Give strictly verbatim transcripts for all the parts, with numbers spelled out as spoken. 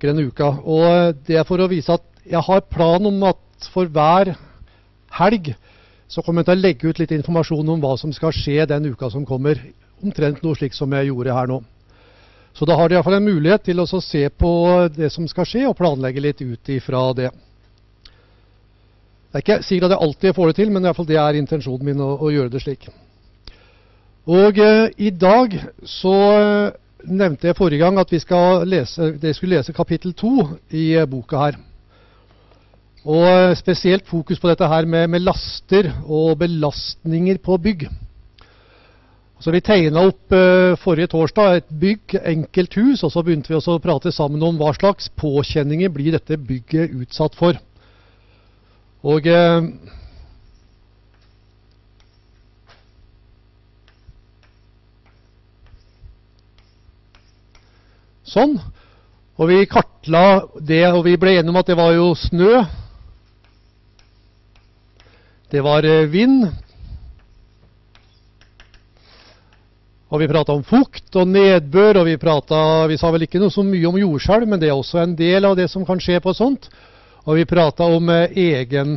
tanker denne uka. Og det er for å vise at jeg har plan om at for hver helg så kommer jeg til å legge ut litt informasjon om hva som skal skje den uka som kommer. Omtrent noe slik som jeg gjorde her nå. Så da har de i hvert fall en mulighet til å se på det som skal skje, og planlegge litt ut ifra det. Det er ikke sikkert at jeg alltid får det til, men i hvert fall det er intensjonen min å, å gjøre det slik. Og eh, i dag så eh, nevnte jeg forrige gang at vi skal lese, dere skulle lese kapittel to i eh, boka her. Og eh, spesielt fokus på dette her med, med laster og belastninger på bygg. Så vi tegnet opp eh, forrige torsdag et bygg, enkelt hus, og så begynte vi også å prate sammen om hva slags påkjenninger blir dette bygget utsatt for. Og eh, sånn, og vi kartla det, og vi ble enige om at det var jo snø, det var eh, vind, og vi pratet om fukt og nedbør, og vi, pratet, vi sa vel ikke noe så mye om jordskjelv, men det er også en del av det som kan skje på sånt. Og vi pratet om eh, egen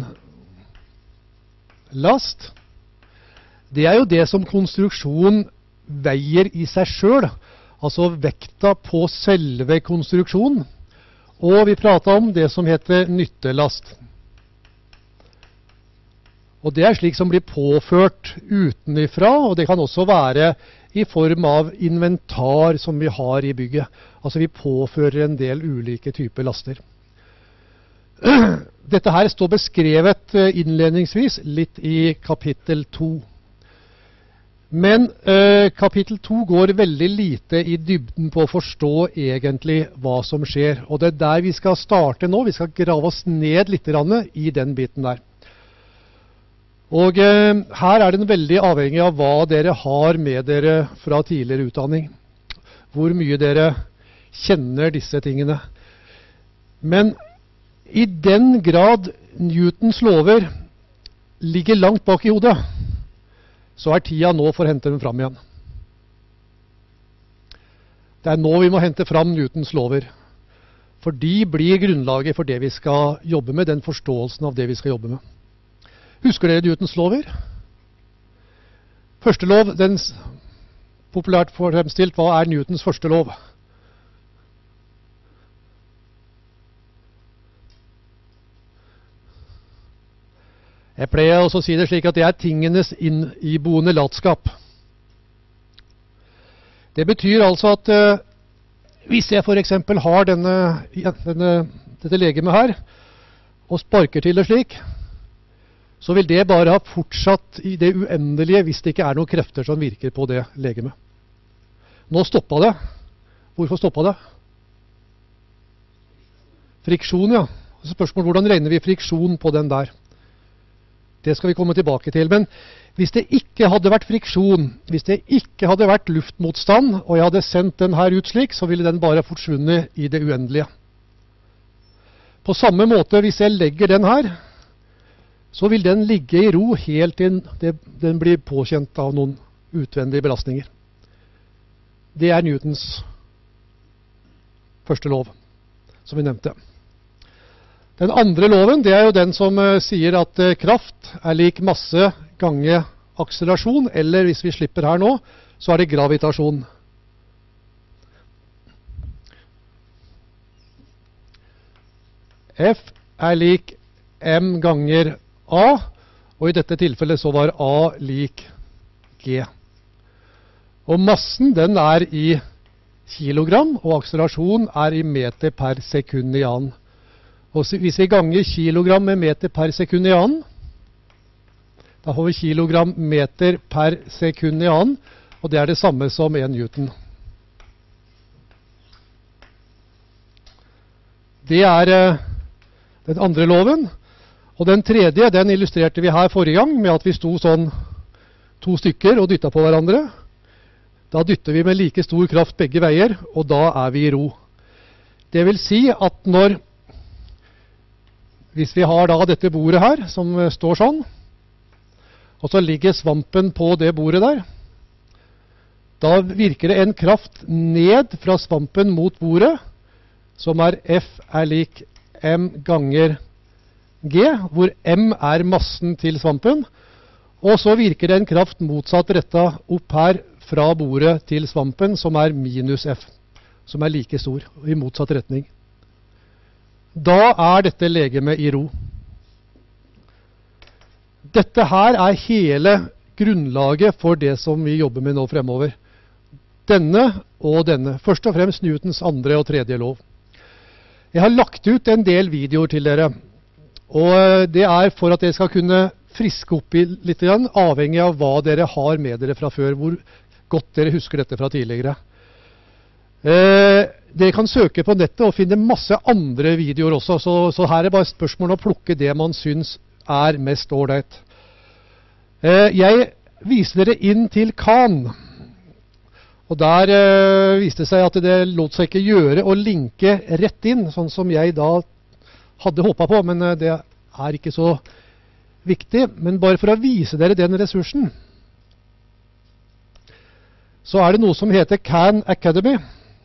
last. Det er jo det som konstruksjon veier i seg selv, altså vekta på selve konstruksjonen. Og vi pratet om det som heter nyttelast. Og det er slik som blir påført utenifra, og det kan også være i form av inventar som vi har i bygget. Altså vi påfører en del ulike typer laster. Dette her står beskrevet innledningsvis litt i kapittel to. Men eh, kapittel to går veldig lite i dybden på å forstå egentlig hva som skjer. Og det er der vi skal starte nå. Vi skal grave oss ned litt i den biten der. Og eh, her er den veldig avhengig av hva dere har med dere fra tidligere utdanning. Hvor mye dere kjenner disse tingene. Men i den grad Newtons lover ligger langt bak i hodet, så er tida nå for å hente dem fram igjen. Det er nå vi må hente fram Newtons lover. For de blir grunnlaget for det vi skal jobbe med, den forståelsen av det vi skal jobbe med. Husker dere Newtons lover? Første lov, den populært fremstilt, hva er Newtons første lov? Jeg pleier også å si det slik at det er tingenes iboende latskap. Det betyr altså at uh, hvis jeg for eksempel har denne, denne, dette legemet her, og sparker til det slik, så vil det bare ha fortsatt i det uendelige hvis det ikke er noen krefter som virker på det legemet. Nå stoppet det. Hvorfor stoppet det? Friksjon, ja. Spørsmål, hvordan regner vi friksjon på den der? Det skal vi komme tilbake til. Men hvis det ikke hadde vært friksjon, hvis det ikke hadde vært luftmotstand, og jeg hadde sendt den her ut slik, så ville den bare forsvunnet i det uendelige. På samme måte, hvis jeg legger den her, så vil den ligge i ro helt til den blir påkjent av noen utvendige belastninger. Det er Newtons første lov, som vi nevnte. Den andre loven, det er jo den som uh, sier at uh, kraft er lik masse gange akselerasjon, eller hvis vi slipper her nå, så er det gravitasjon. F er lik m ganger a, og i dette tilfellet så var a lik g. Og massen den er i kilogram, og akselerasjon er i meter per sekund i annen. Og hvis vi ganger kilogram med meter per sekund i annen, da får vi kilogram meter per sekund i annen, og det er det samme som en newton. Det er uh, den andre loven. Og den tredje, den illustrerte vi her forrige gang, med at vi sto sånn to stykker og dyttet på hverandre. Da dytter vi med like stor kraft begge veier, og da er vi i ro. Det vil si at når Hvis vi har da dette bordet her, som står sånn, og så ligger svampen på det bordet der, da virker det en kraft ned fra svampen mot bordet, som er F er lik M ganger G, hvor M er massen til svampen. Og så virker det en kraft motsatt rettet opp her fra bordet til svampen, som er minus F, som er like stor, i motsatt retning. Da er dette legemet i ro. Dette her er hele grunnlaget for det som vi jobber med nå fremover. Denne og denne. Først og fremst Newtons andre og tredje lov. Jeg har lagt ut en del videoer til dere, og det er for at dere skal kunne friske opp i litt, avhengig av hva dere har med dere fra før, hvor godt dere husker dette fra tidligere. Eh, dere kan søke på nettet og finne masse andre videoer også, så, så her er bare spørsmål å plukke det man synes er mest ålreit. Eh, jeg viste dere inn til Khan, og der eh, viste det seg at det lot seg ikke gjøre å linke rett inn, sånn som jeg da hadde håpet på, men eh, det er ikke så viktig. Men bare for å vise dere den ressursen, så er det noe som heter Khan Academy.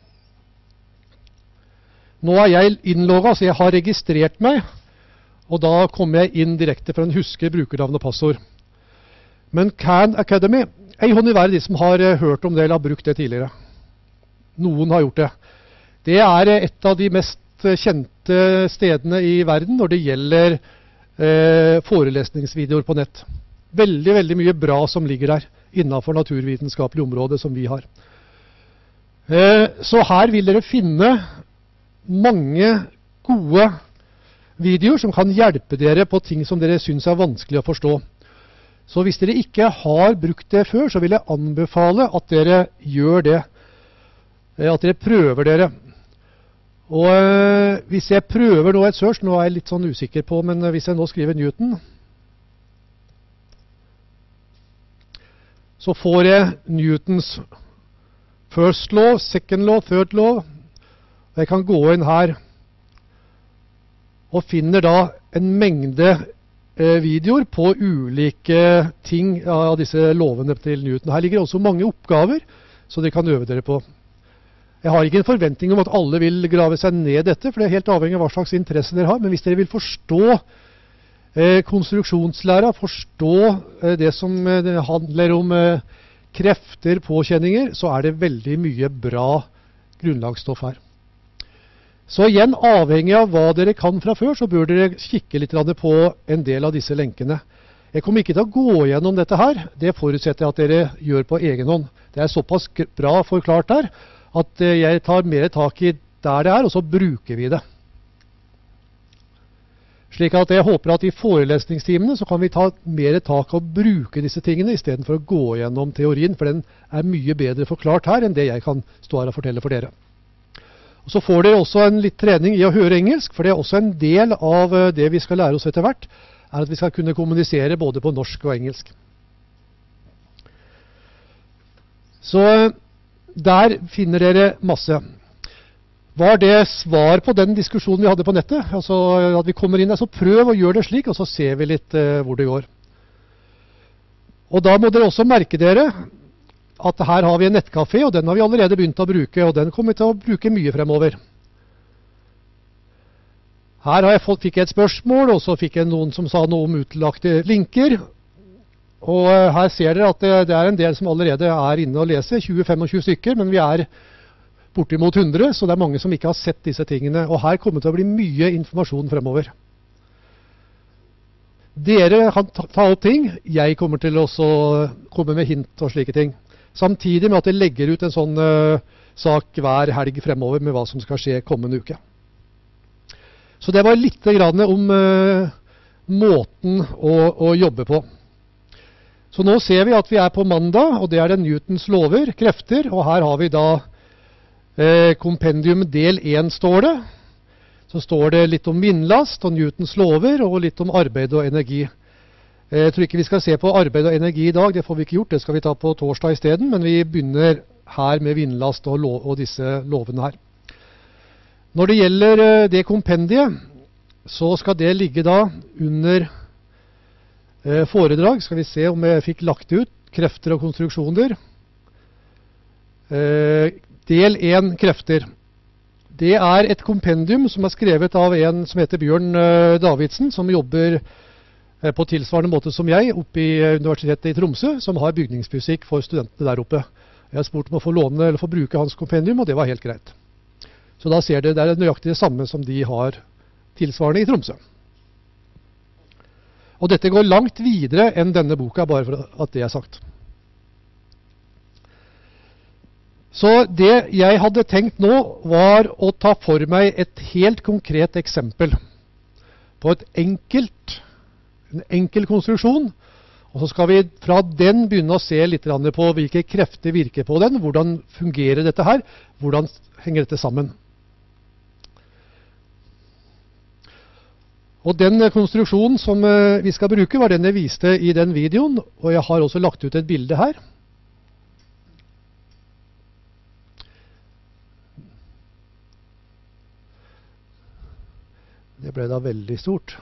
Nå er jeg innlogget, så jeg har registrert meg, og da kommer jeg inn direkte for å huske brukernavn og passord. Men Khan Academy, ei hånd i været de som har uh, hørt om det eller har brukt det tidligere. Noen har gjort det. Det er uh, et av de mest uh, kjente stedene i verden når det gjelder uh, forelesningsvideoer på nett. Veldig, veldig mye bra som ligger der innenfor naturvitenskapelig område som vi har. Uh, så her vil dere finne mange gode videoer som kan hjelpe dere på ting som dere synes er vanskelig å forstå. Så hvis dere ikke har brukt det før, så vil jeg anbefale at dere gjør det. At dere prøver dere. Og øh, hvis jeg prøver nå et search, nå er jeg litt sånn usikker på, men hvis jeg nå skriver Newton, så får jeg Newtons first law, second law, third law. Og jeg kan gå inn her og finner da en mengde videoer på ulike ting av disse lovene til Newton. Her ligger også mange oppgaver, så dere kan øve dere på. Jeg har ikke en forventning om at alle vil grave seg ned dette, for det er helt avhengig av hva slags interesse dere har. Men hvis dere vil forstå eh, konstruksjonslæra, forstå eh, det som eh, handler om eh, krefter, påkjenninger, så er det veldig mye bra grunnlagsstoff her. Så igjen, avhengig av hva dere kan fra før, så bør dere kikke litt på en del av disse lenkene. Jeg kommer ikke til å gå gjennom dette her. Det forutsetter jeg at dere gjør på egen hånd. Det er såpass bra forklart her, at jeg tar mer tak i der det er, og så bruker vi det. Slik at jeg håper at i forelesningstimene så kan vi ta mer tak og bruke disse tingene, i stedet for å gå gjennom teorien, for den er mye bedre forklart her enn det jeg kan stå her og fortelle for dere. Og så får dere også en litt trening i å høre engelsk, for det er også en del av det vi skal lære oss etter hvert, er at vi skal kunne kommunisere både på norsk og engelsk. Så der finner dere masse. Var det svar på den diskusjonen vi hadde på nettet? Altså at vi kommer inn der, så prøv å gjøre det slik, og så ser vi litt uh, hvor det går. Og da må dere også merke dere at her har vi en nettkafé, og den har vi allerede begynt å bruke, og den kommer vi til å bruke mye fremover. Her har jeg fått, fikk jeg et spørsmål, og så fikk jeg noen som sa noe om utlagte linker. Og her ser dere at det, det er en del som allerede er inne og leser, tjue til tjuefem stykker, men vi er bortimot hundre, så det er mange som ikke har sett disse tingene. Og her kommer det til å bli mye informasjon fremover. Dere kan ta, ta opp ting, jeg kommer til å komme med hint og slike ting. Samtidig med at jeg legger ut en sånn uh, sak hver helg fremover med hva som skal skje kommende uke. Så det var litt grann om uh, måten å, å jobbe på. Så nå ser vi at vi er på mandag, og det er det Newtons lover, krefter, og her har vi da uh, kompendium del én står det. Så står det litt om vindlast og Newtons lover, og litt om arbeid og energi. Jeg tror ikke vi skal se på arbeid og energi i dag, det får vi ikke gjort, det skal vi ta på torsdag i stedet, men vi begynner her med vindlast og, lov, og disse lovene her. Når det gjelder det kompendiet, så skal det ligge da under eh, foredrag. Skal vi se om jeg fikk lagt ut krefter og konstruksjoner. Eh, del én krefter. det er et kompendium som er skrevet av en som heter Bjørn uh, Davidsen, som jobber uh, på tilsvarende måte som jeg oppe i uh, Universitetet i Tromsø, som har bygningsfysikk for studentene der oppe. Jeg har spurt om å få låne eller få bruke hans kompendium, og det var helt greit. Så da ser dere det er nøyaktig det samme som de har tilsvarende i Tromsø. Og dette går langt videre enn denne boka, bare for at det er sagt. Så det jeg hadde tenkt nå var å ta for meg et helt konkret eksempel på et enkelt, en enkel konstruksjon, og så skal vi fra den begynne å se litt på hvilke krefter virker på den, hvordan fungerer dette her, hvordan henger dette sammen. Og den konstruksjonen som vi skal bruke var den jeg viste i den videoen, og jeg har også lagt ut et bilde her. Det ble da veldig stort.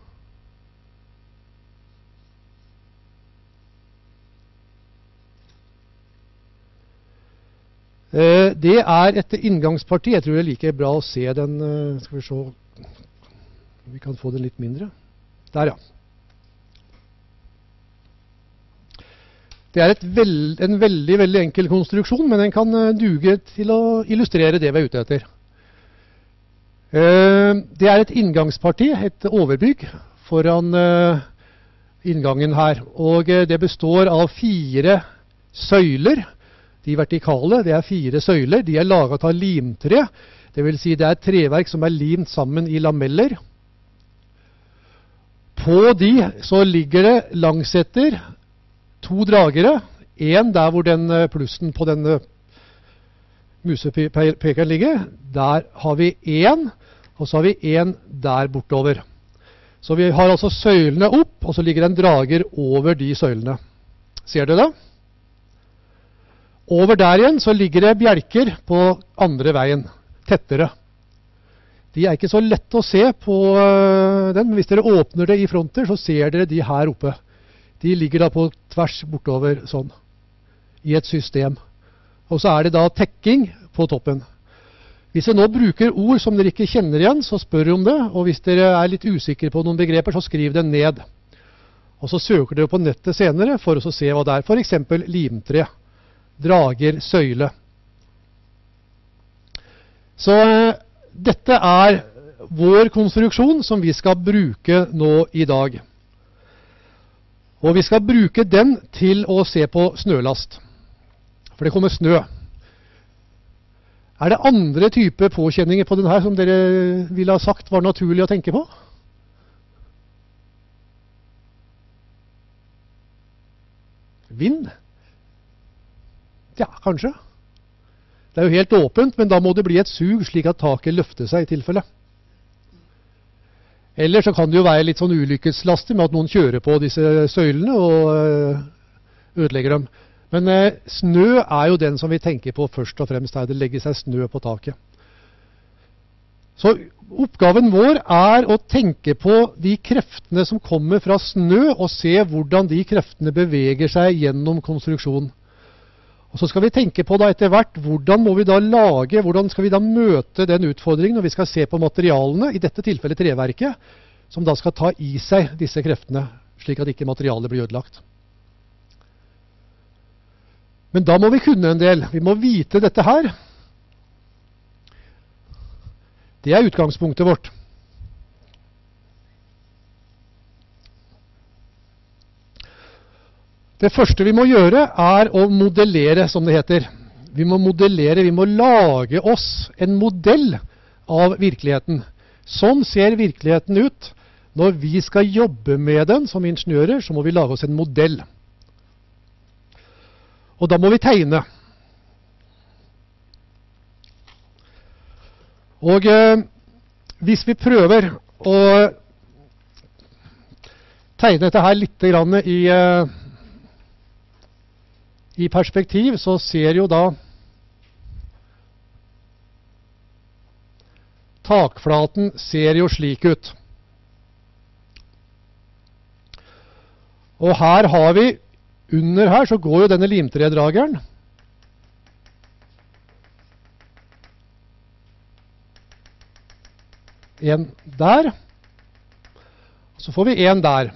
Det er et inngangsparti. Jeg tror det er like bra å se den. Skal vi se. Vi kan få den litt mindre. Der, ja. Det er et veld, en veldig, veldig enkel konstruksjon, men den kan duge til å illustrere det vi er ute etter. Det er et inngangsparti, et overbygg, foran inngangen her. Og det består av fire søyler. De vertikale, det er fire søyler. De er laget av limtre. Det vil si det er treverk som er limt sammen i lameller. På de så ligger det langsetter to dragere. En der hvor den plussen på denne musepekeren ligger. Der har vi en, og så har vi en der bortover. Så vi har altså søylene opp, og så ligger det en drager over de søylene. Ser du det? Over der igjen så ligger det bjelker på andre veien, tettere. De er ikke så lett å se på uh, den, men hvis dere åpner det i fronter, så ser dere de her oppe. De ligger da på tvers bortover sånn, i et system. Og så er det da tekking på toppen. Hvis jeg nå bruker ord som dere ikke kjenner igjen, så spør om det, og hvis dere er litt usikre på noen begreper, så skriv det ned. Og så søker dere på nettet senere for å se hva det er. For eksempel limtre, drager, søyle. Så dette er vår konstruksjon som vi skal bruke nå i dag. Og vi skal bruke den til å se på snølast. For det kommer snø. Er det andre typer påkjenninger på denne som dere ville ha sagt var naturlig å tenke på? Vind? Ja, kanskje. Det er jo helt åpent, men da må det bli et sug slik at taket løfter seg i tilfelle. Eller så kan det jo være litt sånn ulykkeslaster med at noen kjører på disse søylene og ødelegger dem. Men eh, snø er jo den som vi tenker på først og fremst her. Det legger seg snø på taket. Så oppgaven vår er å tenke på de kreftene som kommer fra snø, og se hvordan de kreftene beveger seg gjennom konstruksjonen. Og så skal vi tenke på da etter hvert, hvordan må vi da lage, hvordan skal vi da møte den utfordringen når vi skal se på materialene, i dette tilfellet treverket, som da skal ta i seg disse kreftene, slik at ikke materialet blir ødelagt. Men da må vi kunne en del. Vi må vite dette her. Det er utgangspunktet vårt. Det første vi må gjøre er å modellere, som det heter. Vi må modellere, vi må lage oss en modell av virkeligheten. Sånn ser virkeligheten ut. Når vi skal jobbe med den som ingeniører, så må vi lage oss en modell. Og da må vi tegne. Og eh, hvis vi prøver å tegne dette her litt grann i... Eh, I perspektiv så ser jo da takflaten ser jo slik ut. Og her har vi, under her så går jo denne limtredrageren. en der. Så får vi en der.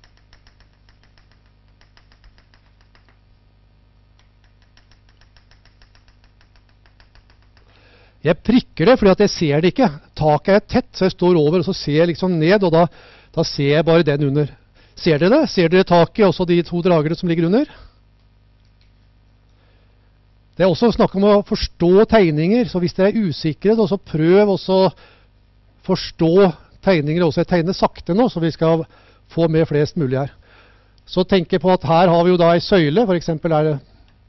Jeg prikker det fordi at jeg ser det ikke. Taket er tett, så jeg står over og så ser jeg liksom ned, og da, da ser jeg bare den under. Ser dere det? Ser dere taket, også de to dragene som ligger under? Det er også snakk om å forstå tegninger, så hvis dere er usikre, så prøv også å forstå tegninger. Også jeg tegner sakte nå, så vi skal få med flest mulig her. Så tenk på at her har vi jo da en søyle, for eksempel er det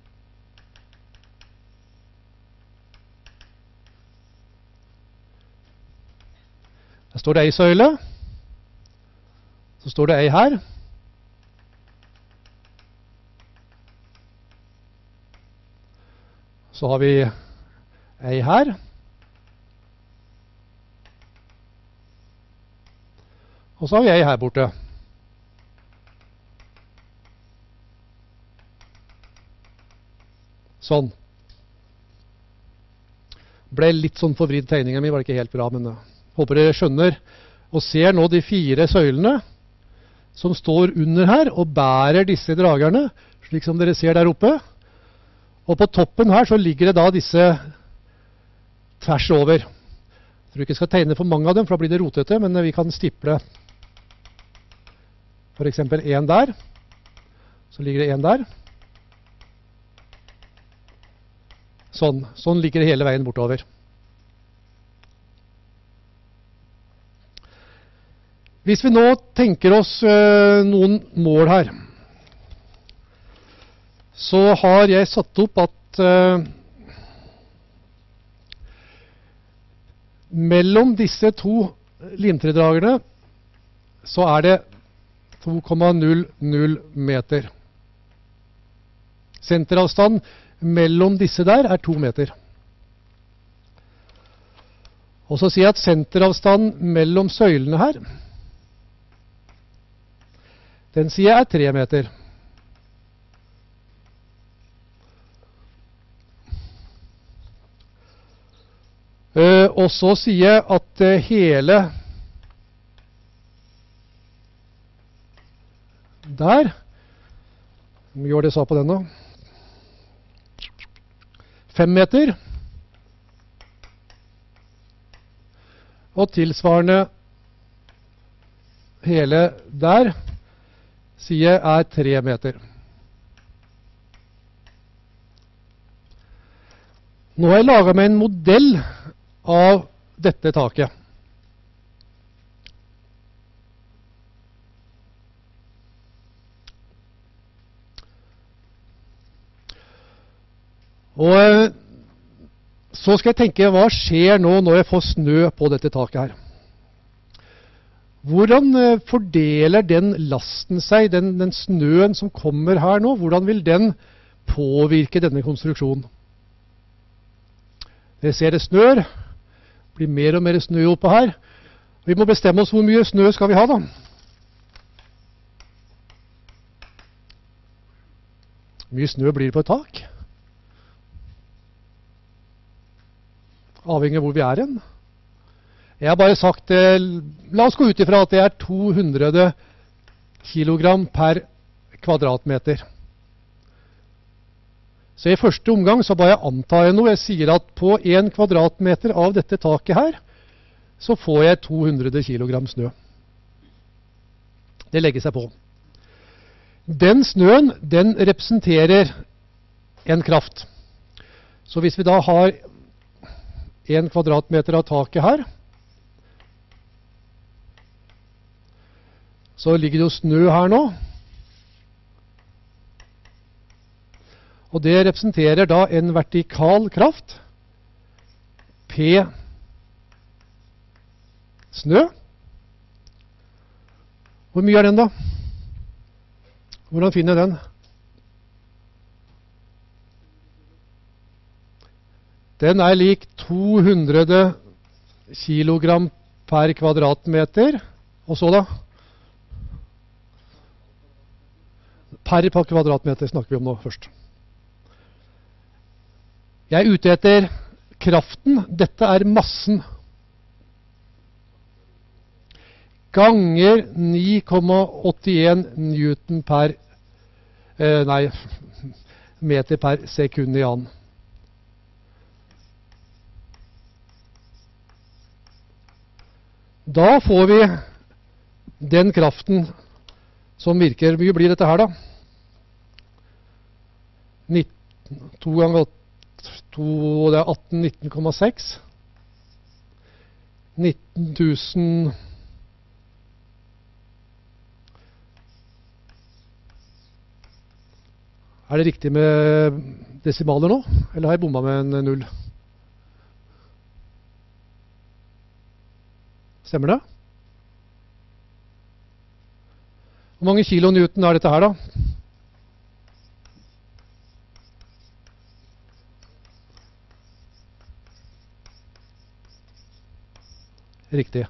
Der står det ei søyle. Så står det ei her. Så har vi ei her. Og så har vi ei her borte. Sånn. Ble litt sånn forvridd tegningen min, var det ikke helt bra, men håper dere skjønner og ser nå de fire søylene som står under her og bærer disse dragerne, slik som dere ser der oppe. Og på toppen her så ligger det da disse tvers over. Jeg tror ikke jeg skal tegne for mange av dem, for da blir det rotete, men vi kan stiple for eksempel en der. Så ligger det en der. Sånn, sånn ligger det hele veien bortover. Hvis vi nå tenker oss øh, noen mål her, så har jeg satt opp at øh, mellom disse to limtredragerne så er det to komma null null meter. Senteravstand mellom disse der er to meter. Og så sier jeg at senteravstand mellom søylene her, den sier jeg er tre meter. Uh, og så sier jeg at uh, hele der, vi gjør det sa på den da, fem meter, og tilsvarende hele der, sier jeg er tre meter. Nå har jeg laget meg en modell av dette taket. Og så skal jeg tenke, hva skjer nå når jeg får snø på dette taket her? Hvordan fordeler den lasten seg, den, den snøen som kommer her nå, hvordan vil den påvirke denne konstruksjonen? Dere ser det snør, det blir mer og mer snø oppe her. Vi må bestemme oss hvor mye snø skal vi ha da. Hvor mye snø blir det på et tak? Avhengig av hvor vi er hen. Jeg har bare sagt, eh, la oss gå ut ifra at det er to hundre kilogram per kvadratmeter. Så i første omgang så bare antar jeg noe. Jeg sier at på en kvadratmeter av dette taket her, så får jeg to hundre kilogram snø. Det legger seg på. Den snøen, den representerer en kraft. Så hvis vi da har en kvadratmeter av taket her, så ligger det jo snø her nå. Og det representerer da en vertikal kraft, P snø. Hvor mye er den da? Hvordan finner jeg den? Den er lik to hundre kilogram per kvadratmeter. Og så da? Per kvadratmeter snakker vi om nå først. Jeg er ute etter kraften. Dette er massen. ganger ni komma åttien newton per eh, nei, meter per sekund i annen. Da får vi den kraften som virker. Hvor mye blir dette her da? to ganger to, det er atten, nitten komma seks. nitten tusen Er det riktig med desimaler nå? Eller har jeg bommet med en null? Stemmer det? Hvor mange kilonewton er dette her da? Riktig.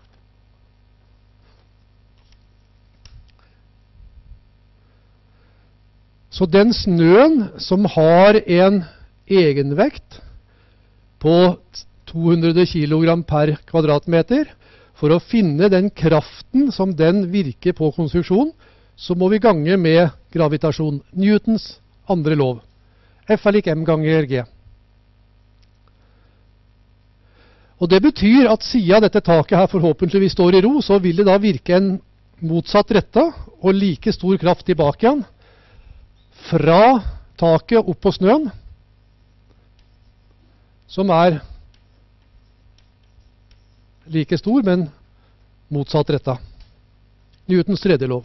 Så den snøen som har en egenvekt på to hundre kilogram per kvadratmeter, for å finne den kraften som den virker på konstruksjonen, så må vi gange med gravitasjon. Newtons andre lov. F er lik m ganger g. Og det betyr at siden dette taket her forhåpentligvis står i ro, så vil det da virke en motsatt retta og like stor kraft tilbake igjen fra taket opp på snøen, som er like stor, men motsatt retta. Newtons tredje lov.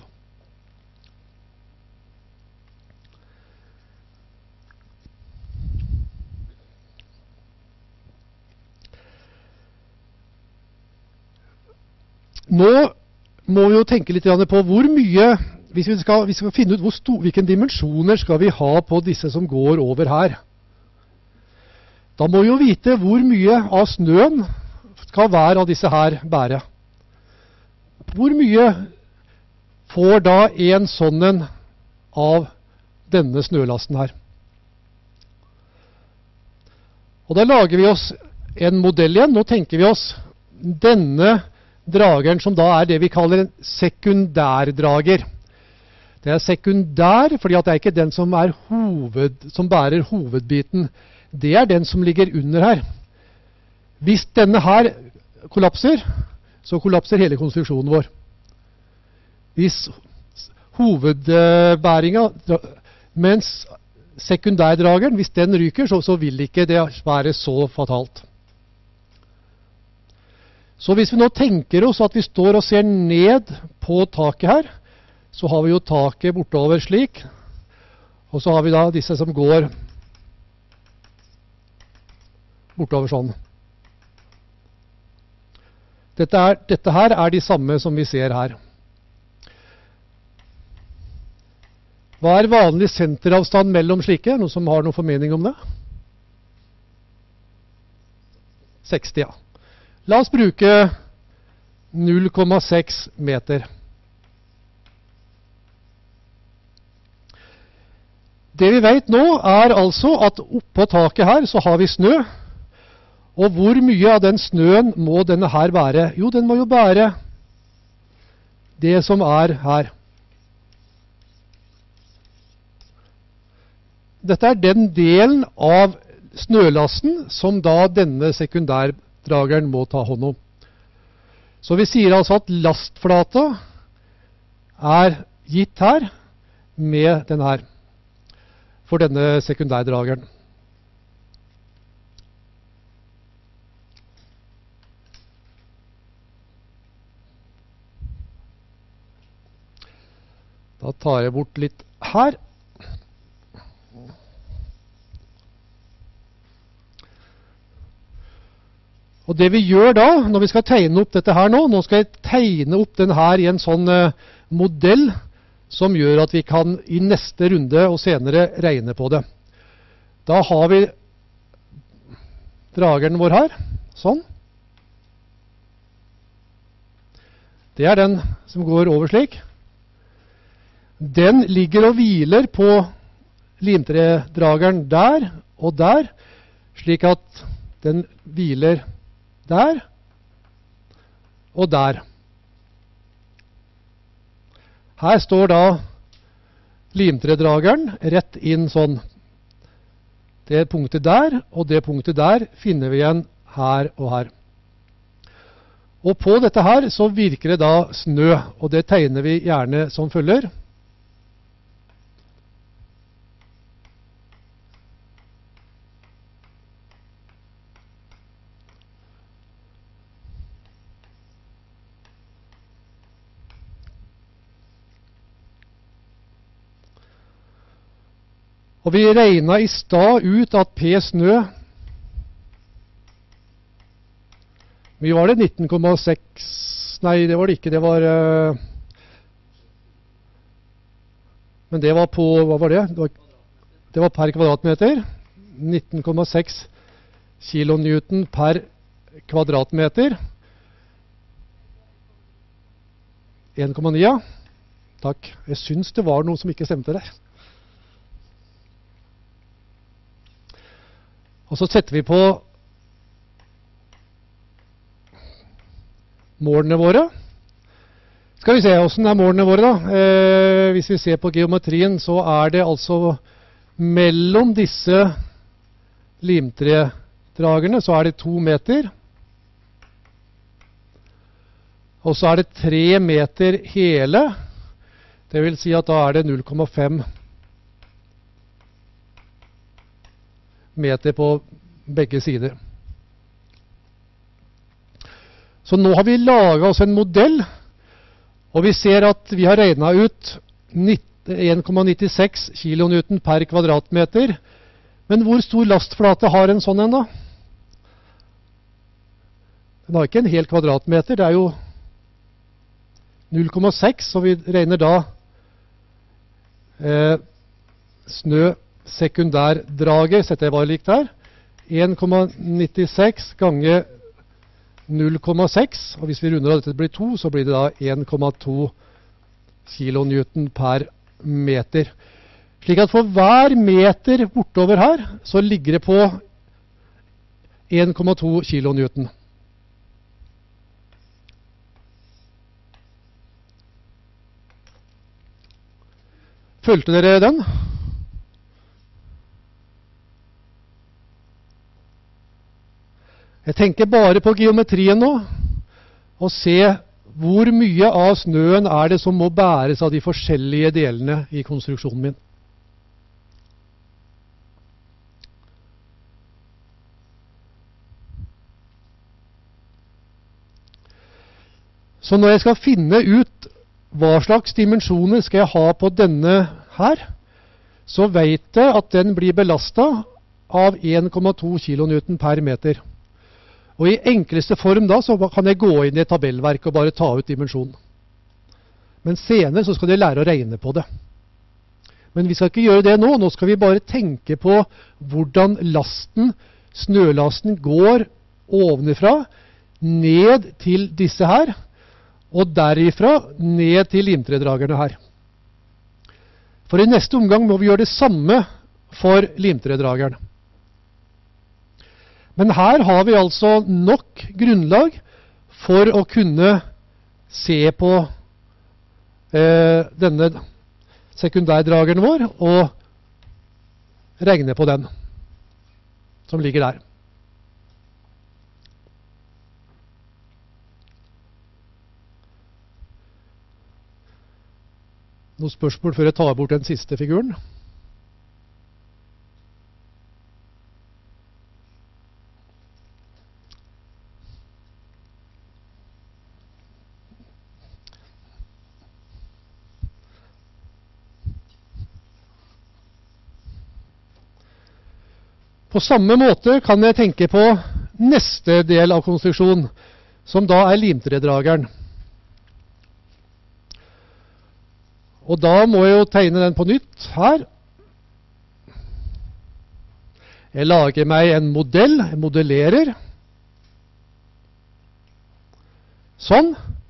Nå må vi jo tenke litt på hvor mye, hvis vi skal, hvis vi skal finne ut hvor stor, hvilke dimensjoner skal vi ha på disse som går over her. Da må vi jo vite hvor mye av snøen skal hver av disse her bære. Hvor mye får da en sånn en av denne snølasten her? Og da lager vi oss en modell igjen. Nå tenker vi oss denne drageren som da er det vi kaller en sekundærdrager. Det er sekundær fordi at det er ikke den som, er hoved, som bærer hovedbiten. Det er den som ligger under her. Hvis denne her kollapser, så kollapser hele konstruksjonen vår. Hvis hovedbæringa, mens sekundærdrageren, hvis den ryker, så, så vil ikke det være så fatalt. Så hvis vi nå tenker oss at vi står og ser ned på taket her, så har vi jo taket bortover slik, og så har vi da disse som går bortover sånn. Dette, er, dette her er de samme som vi ser her. Hva er vanlig senteravstand mellom slike? Noen som har noen formening om det? seksti, ja. La oss bruke null komma seks meter. Det vi vet nå er altså at oppå taket her så har vi snø. Og hvor mye av den snøen må denne her bære? Jo, den må jo bære det som er her. Dette er den delen av snølasten som da denne sekundærdrageren må ta hånd om. Så vi sier altså at lastflata er gitt her med denne her, for denne sekundærdrageren. Da tar jeg bort litt her. Og det vi gjør da, når vi skal tegne opp dette her nå, nå skal jeg tegne opp den her i en sånn eh, modell som gjør at vi kan i neste runde og senere regne på det. Da har vi drageren vår her, sånn. Det er den som går over slik. Den ligger og hviler på limtredrageren der og der, slik at den hviler der og der. Her står da limtredrageren rett inn sånn. Det punktet der og det punktet der finner vi igjen her og her. Og på dette her så virker det da snø, og det tegner vi gjerne som følger. Og vi regnet i stad ut at P snø, mye var det, nitten komma seks, nei det var det ikke, det var, uh, men det var på, hva var det? Det var, det var per kvadratmeter, nitten komma seks kilonewton per kvadratmeter, en komma ni, ja, takk, jeg synes det var noe som ikke stemte der. Og så setter vi på målene våre. Skal vi se, hvordan er målene våre da? Eh, hvis vi ser på geometrien, så er det altså mellom disse limtredragerne, så er det to meter. Og så er det tre meter hele. Det vil si at da er det null komma fem meter på begge sider. Så nå har vi laget oss en modell, og vi ser at vi har regnet ut en komma nittiseks kilonewton per kvadratmeter. Men hvor stor lastflate har en sånn en da? Den har ikke en hel kvadratmeter, det er jo null komma seks, så vi regner da eh, snø sekundærdraget, setter jeg bare likt her, en komma nittiseks ganger null komma seks, og hvis vi runder av dette blir to, så blir det da en komma to kilonewton per meter. Slik at for hver meter bortover her, så ligger det på en komma to kilonewton. Følte dere den? Jeg tenker bare på geometrien nå, og se hvor mye av snøen er det som må bæres av de forskjellige delene i konstruksjonen min. Så når jeg skal finne ut hva slags dimensjoner skal jeg ha på denne her, så vet jeg at den blir belastet av en komma to kilonewton per meter. Og i enkleste form da, så kan jeg gå inn i et tabellverk og bare ta ut dimensjonen. Men senere så skal dere lære å regne på det. Men vi skal ikke gjøre det nå. Nå skal vi bare tenke på hvordan lasten, snølasten, går ovenifra, ned til disse her, og derifra ned til limtredragerne her. For i neste omgang må vi gjøre det samme for limtredrageren. Men her har vi altså nok grunnlag for å kunne se på eh, denne sekundærdrageren vår og regne på den som ligger der. Noen spørsmål før jeg tar bort den siste figuren? På samme måte kan jeg tenke på neste del av konstruksjonen, som da er limtredrageren. Og da må jeg jo tegne den på nytt her. Jeg lager meg en modell, jeg modellerer. Sånn.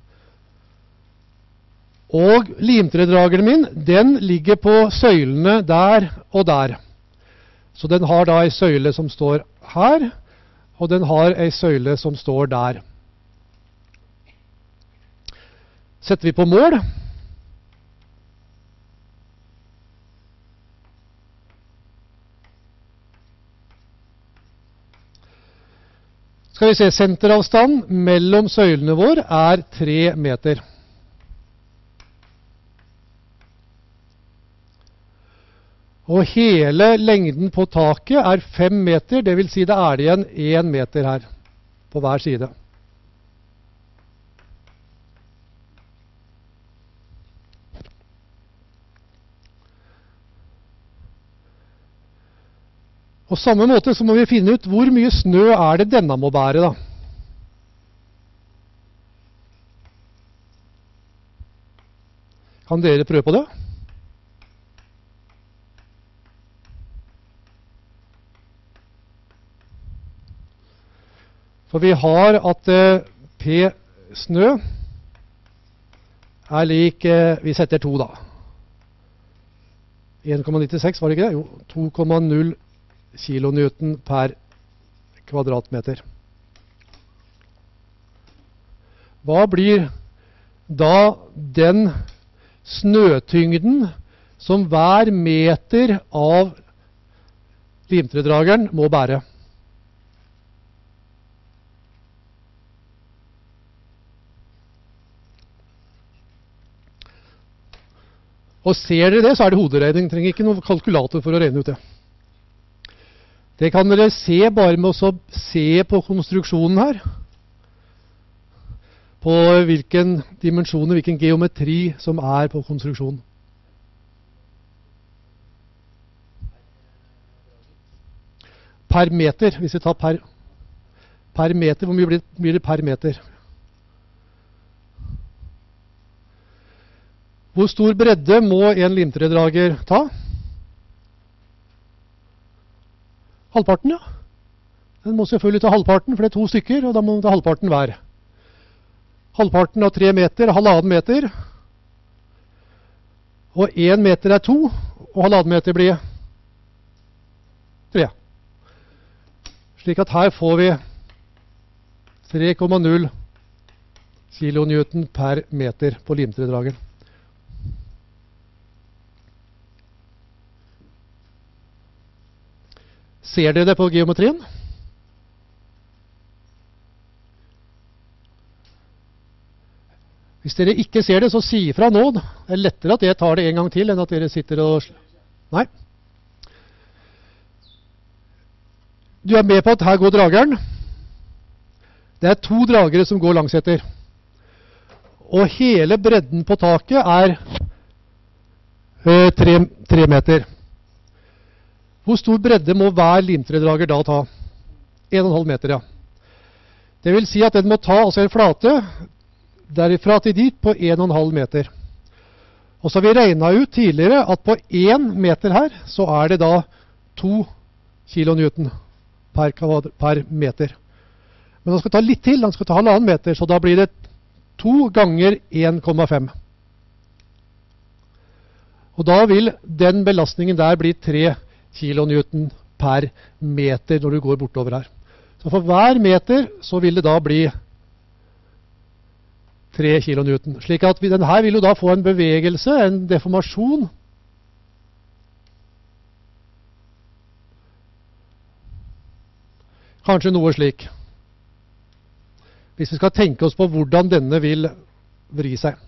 Og limtredrageren min, den ligger på søylene der og der. Så den har da en søyle som står her, og den har en søyle som står der. Setter vi på mål, Skal vi se, senteravstand mellom søylene våre er tre meter. Og hele lengden på taket er fem meter, det vil si det er igjen én meter her, på hver side. På samme måte så må vi finne ut hvor mye snø er det denne må bære da. Kan dere prøve på det? For vi har at eh, P snø er lik, eh, vi setter to da. en komma nittiseks var det ikke det? Jo, to komma null kilonewton per kvadratmeter. Hva blir da den snøtyngden som hver meter av limtredrageren må bære? Og ser dere det, så er det hoderegning. Trenger ikke noen kalkulator for å regne ut det. Det kan dere se bare med å se på konstruksjonen her. På hvilken dimensjoner, hvilken geometri som er på konstruksjonen. Per meter, hvis vi tar per, per meter, hvor mye blir, blir det per meter? Hvor stor bredde må en limtredrager ta? Halvparten, ja. Den må selvfølgelig ta halvparten, for det er to stykker, og da må den ta halvparten hver. Halvparten av tre meter, halvannen meter. Og én meter er to, og halvannen meter blir tre. Slik at her får vi tre komma null kilonewton per meter på limtredrageren. Ser dere det på geometrien? Hvis dere ikke ser det, så si ifra nå. Det er lettere at jeg tar det en gang til, enn at dere sitter og... Nei. Du er med på at her går drageren. Det er to dragere som går langsetter. Og hele bredden på taket er øh, tre, tre meter. Hvor stor bredde må hver limtredrager da ta? en komma fem meter, ja. Det vil si at den må ta altså en flate derifra til dit på en komma fem meter. Og så har vi regnet ut tidligere at på én meter her, så er det da to kilonewton per, per meter. Men den skal ta litt til, den skal ta halvannen meter, så da blir det to ganger en komma fem. Og da vil den belastningen der bli tre kilonewton per meter når du går bortover her. Så for hver meter så vil det da bli tre kilonewton. Slik at vi, den her vil jo da få en bevegelse, en deformasjon. Kanskje noe slik. Hvis vi skal tenke oss på hvordan denne vil vri seg.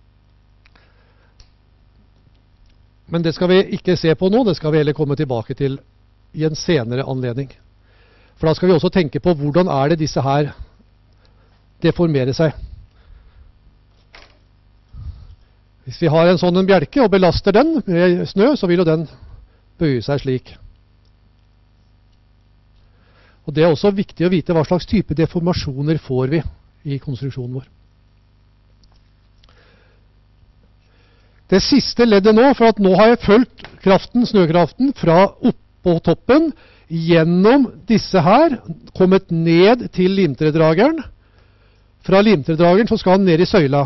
Men det skal vi ikke se på nå, det skal vi heller komme tilbake til i en senere anledning. For da skal vi også tenke på hvordan er det disse her deformerer seg. Hvis vi har en sånn en bjelke og belaster den med snø, så vil jo den bøye seg slik. Og det er også viktig å vite hva slags type deformasjoner får vi i konstruksjonen vår. Det siste leddet nå, for at nå har jeg følt kraften, snøkraften fra oppå toppen gjennom disse her, kommet ned til limtredrageren. Fra limtredrageren så skal den ned i søyla.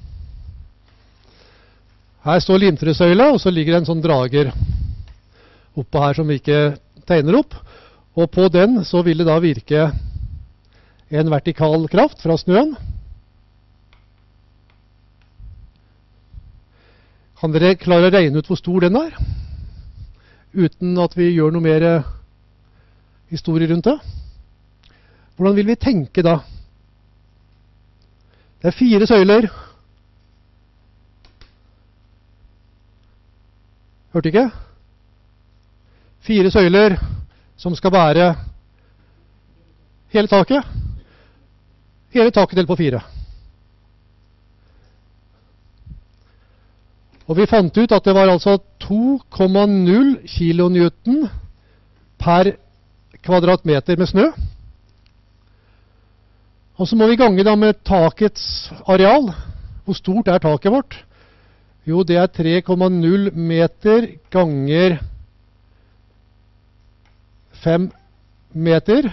Her står limtresøyla, og så ligger det en sånn drager. oppå her som vi ikke tegner opp. Og på den så vil det da virke en vertikal kraft fra snøen. Kan dere klare å regne ut hvor stor den er? Uten at vi gjør noe mer historie rundt det? Hvordan vil vi tenke da? Det er fire søyler. Hørte ikke? Fire søyler som skal bære hele taket. Hele taket delt på fire. Og vi fant ut at det var altså to komma null kilonewton per kvadratmeter med snø. Og så må vi gange da med takets areal. Hvor stort er taket vårt? Jo, det er tre komma null meter ganger fem meter.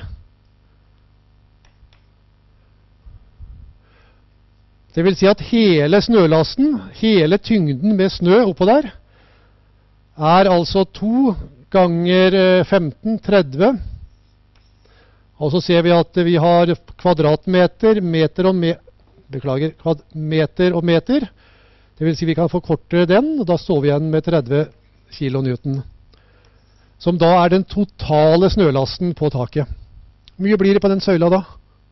Det vil si at hele snølasten, hele tyngden med snø oppå der, er altså to ganger femten, tretti. Og så ser vi at vi har kvadratmeter, meter og, me Beklager, kvad meter og meter. Det vil si vi kan forkorte den, og da står vi igjen med tretti kilonewton. Som da er den totale snølasten på taket. Hvor mye blir det på den søyla da?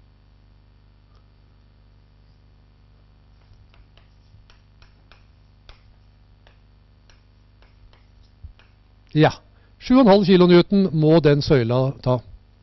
Ja, sju komma fem kilonewton må den søyla ta.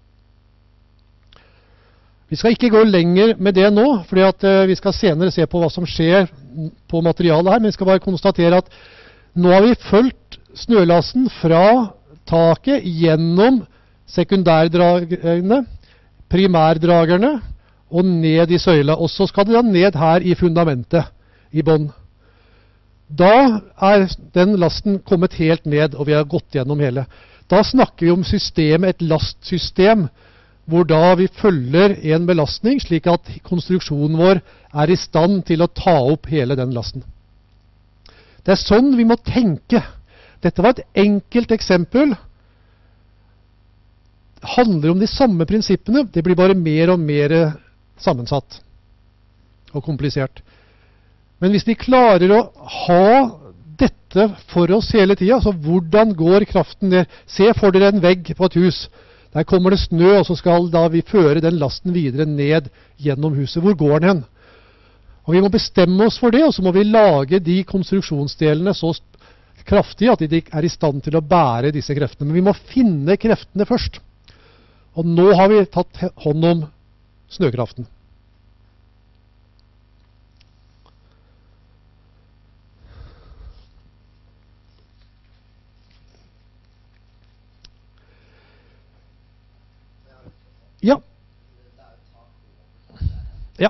Vi skal ikke gå lenger med det nå, fordi at uh, vi skal senere se på hva som skjer på materialet her, men vi skal bare konstatere at nå har vi fulgt snølasten fra taket gjennom sekundærdragerne, primærdragerne og ned i søyla, og så skal det da ned her i fundamentet i bånn. Da er den lasten kommet helt ned, og vi har gått gjennom hele. Da snakker vi om systemet, et lastsystem, hvor da vi følger en belastning, slik at konstruksjonen vår er i stand til å ta opp hele den lasten. Det er sånn vi må tenke. Dette var et enkelt eksempel. Det handler om de samme prinsippene, det blir bare mer og mer sammensatt og komplisert. Men hvis vi klarer å ha dette for oss hele tiden, altså hvordan går kraften ned? Se for dere en vegg på et hus. Der kommer det snø, og så skal da vi føre den lasten videre ned gjennom huset. Hvor går den hen? Og vi må bestemme oss for det, og så må vi lage de konstruksjonsdelene så kraftige at de er i stand til å bære disse kreftene. Men vi må finne kreftene først. Og nå har vi tatt hånd om snøkraften. Ja. Ja.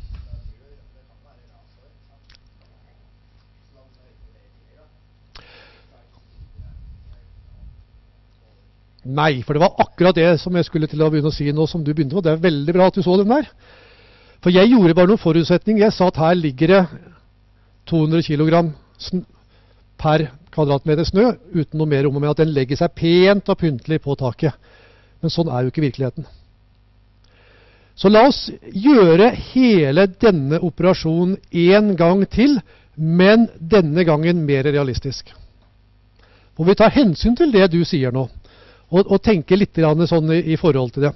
Nei, for det var akkurat det som jeg skulle til å begynne å si nå, som du begynte på. Det er veldig bra at du så den der. For jeg gjorde bare noen forutsetninger. Jeg sa at her ligger det to hundre kilogram per kvadratmeter snø, uten noe mer om med at den legger seg pent og pyntelig på taket. Men sånn er jo ikke virkeligheten. Så la oss gjøre hele denne operasjonen en gang til, men denne gangen mer realistisk. Og vi tar hensyn til det du sier nå, og, og tenker litt sånn i, i forhold til det.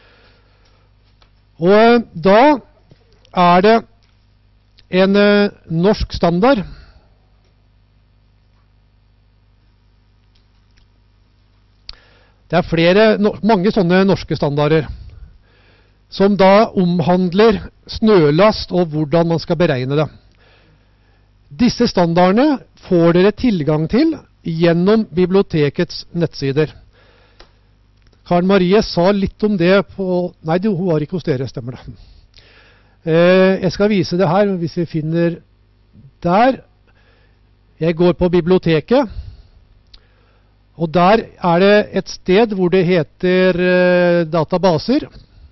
Og da er det en uh, norsk standard. Det er flere, no, mange sånne norske standarder, som da omhandler snølast og hvordan man skal beregne det. Disse standardene får dere tilgang til gjennom bibliotekets nettsider. Karen Marie sa litt om det på... Nei, hun var ikke hos dere, stemmer det. Eh, jeg skal vise det her, hvis vi finner der. Jeg går på biblioteket, og der er det et sted hvor det heter eh, databaser.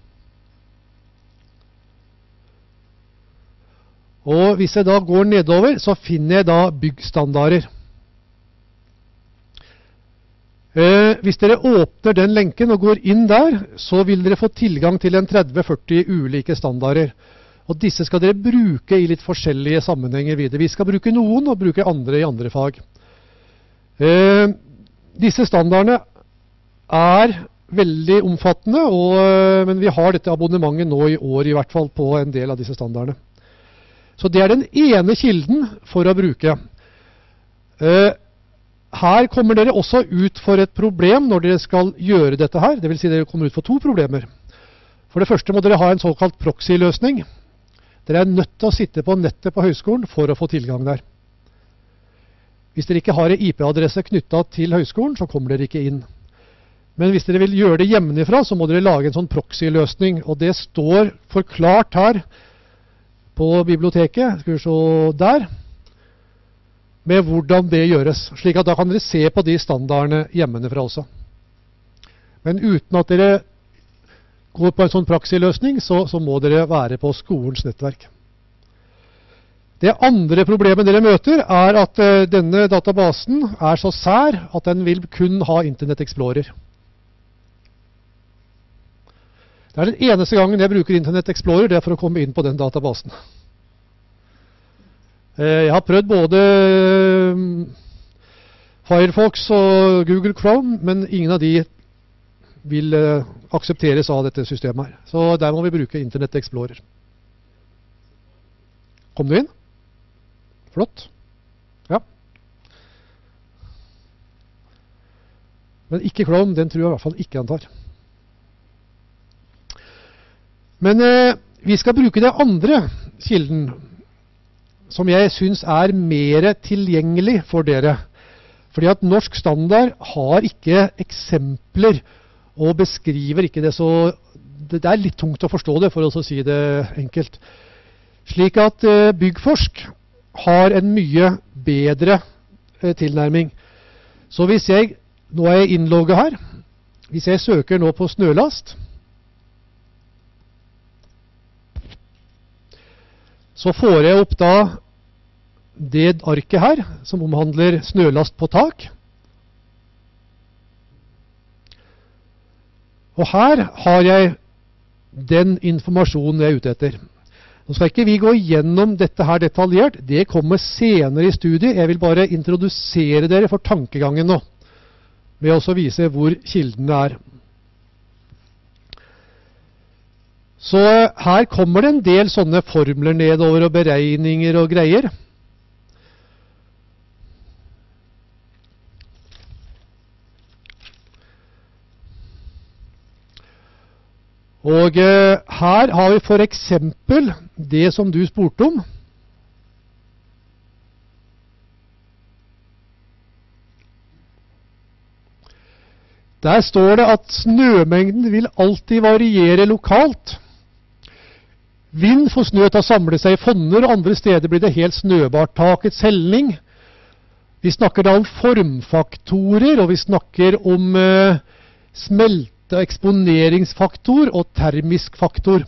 Og hvis jeg da går nedover, så finner jeg da byggstandarder. Eh, hvis dere åpner den lenken og går inn der, så vil dere få tilgang til en tretti til førti ulike standarder. Og disse skal dere bruke i litt forskjellige sammenhenger videre. Vi skal bruke noen og bruke andre i andre fag. Eh, disse standardene er veldig omfattende, og, men vi har dette abonnementet nå i år i hvert fall på en del av disse standardene. Så det er den ene kilden for å bruke. Eh, her kommer dere også ut for et problem når dere skal gjøre dette her. Det vil si dere kommer ut for to problemer. For det første må dere ha en såkalt proxy-løsning. Dere er nødt til å sitte på nettet på høyskolen for å få tilgang der. Hvis dere ikke har en I P-adresse knyttet til høyskolen, så kommer dere ikke inn. Men hvis dere vil gjøre det hjemmefra, så må dere lage en sånn proxy-løsning. Og det står forklart her på biblioteket, skal vi se der, med hvordan det gjøres. Slik at da kan dere se på de standardene hjemmefra også. Men uten at dere går på en sånn proxy-løsning, så, så må dere være på skolens nettverk. Det andre problemet dere møter er at uh, denne databasen er så sær at den vil kun ha Internet Explorer. Det er den eneste gangen jeg bruker Internet Explorer, det er for å komme inn på den databasen. Uh, jeg har prøvd både uh, Firefox og Google Chrome, men ingen av de vil uh, aksepteres av dette systemet her. Så der må vi bruke Internet Explorer. Kom du inn? Flott. Ja. Men ikke Chrome, den tror jeg i hvert fall ikke han tar. Men eh, vi skal bruke det andre kilden, som jeg synes er mer tilgjengelig for dere. Fordi at norsk standard har ikke eksempler og beskriver ikke det så... Det er litt tungt å forstå det, for å si det enkelt. Slik at eh, Byggforsk har en mye bedre eh, tilnærming. Så hvis jeg, nå er jeg innlogget her, hvis jeg søker nå på snølast, så får jeg opp da det arket her, som omhandler snølast på tak. Og her har jeg den informasjonen jeg er ute etter. Nå skal ikke vi gå gjennom dette her detaljert, det kommer senere i studiet. Jeg vil bare introdusere dere for tankegangen nå, ved å vise hvor kildene er. Så her kommer det en del sånne formler nedover og beregninger og greier. Og eh, her har vi for eksempel det som du spurte om. Der står det at snømengden vil alltid variere lokalt. Vind får snø til å samle seg i fonner, og andre steder blir det helt snøbart. Takets helning. Vi snakker da om formfaktorer, og vi snakker om eh, smelte, eksponeringsfaktor og termisk faktor.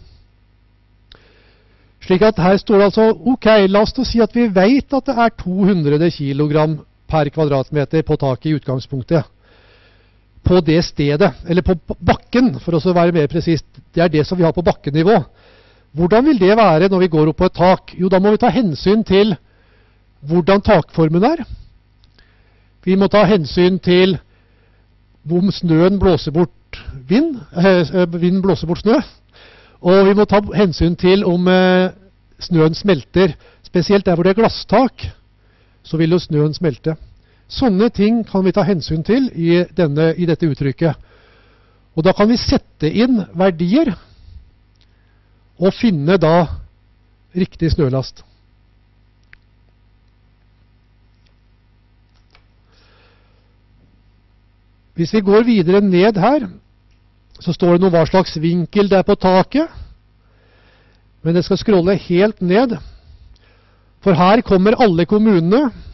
Slik at her står det altså, ok, la oss si at vi vet at det er to hundre kilogram per kvadratmeter på taket i utgangspunktet. På det stedet, eller på bakken, for å være mer presist. Det er det som vi har på bakkenivå. Hvordan vil det være når vi går opp på et tak? Jo, da må vi ta hensyn til hvordan takformen er. Vi må ta hensyn til om snøen blåser bort vind, eh, vind blåser bort snø, og vi må ta hensyn til om eh, snøen smelter. Spesielt der hvor det er glasstak, så vil jo snøen smelte. Sånne ting kan vi ta hensyn til i, denne, i dette uttrykket. Og da kan vi sette inn verdier og finne da riktig snølast. Hvis vi går videre ned her, så står det noe hva slags vinkel det er på taket. Men jeg skal scrolle helt ned. For her kommer alle kommunene